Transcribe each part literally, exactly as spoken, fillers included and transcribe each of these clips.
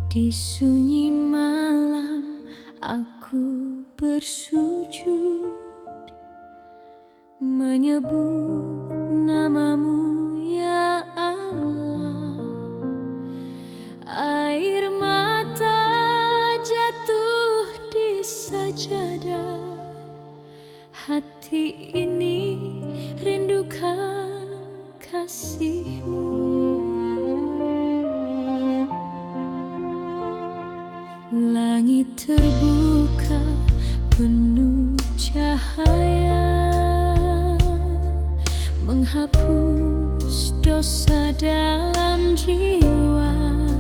Di sunyi malam aku bersujud, menyebut namamu ya Allah. Air mata jatuh di sajadah, hati ini rindukan kasihmu. Langit terbuka penuh cahaya, menghapus dosa dalam jiwa.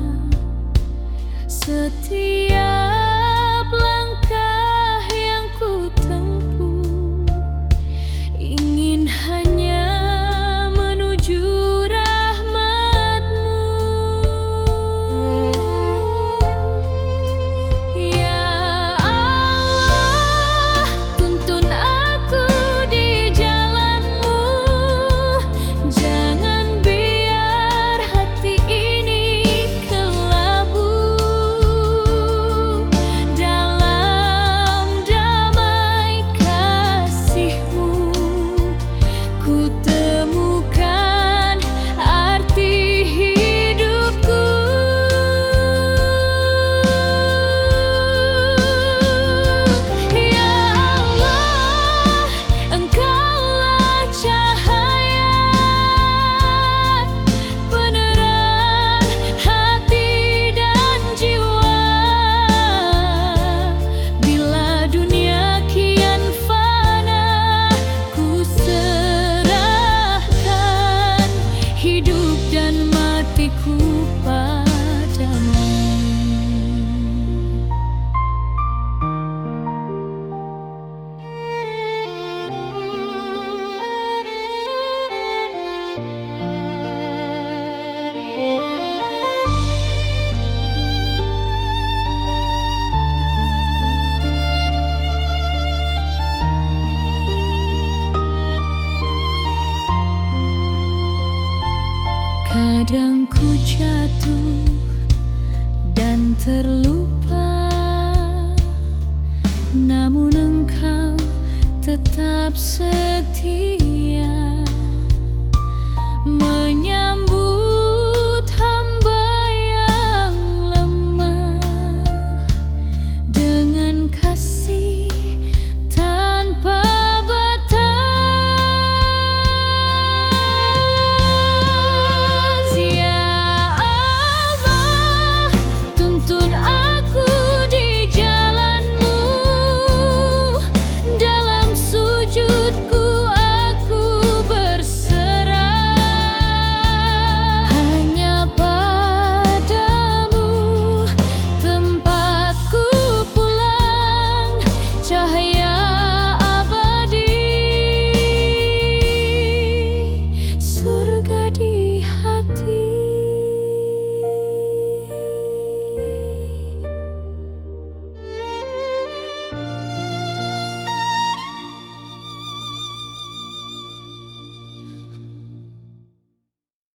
Setiap langkah yang ku tempuh ingin hanya menuju rahmat-Mu. Ya Allah, tuntun aku di jalan-Mu. Jangan biar hati ini kelabu. Dalam damai kasih-Mu ku temukan arti hidupku. Ya Allah, Engkaulah cahaya penerang hati dan jiwa. Bila dunia kian fana, ku serahkan hidup dan matiku padamu. Kadang ku jatuh dan terlupa, namun Engkau tetap setia. Menyertai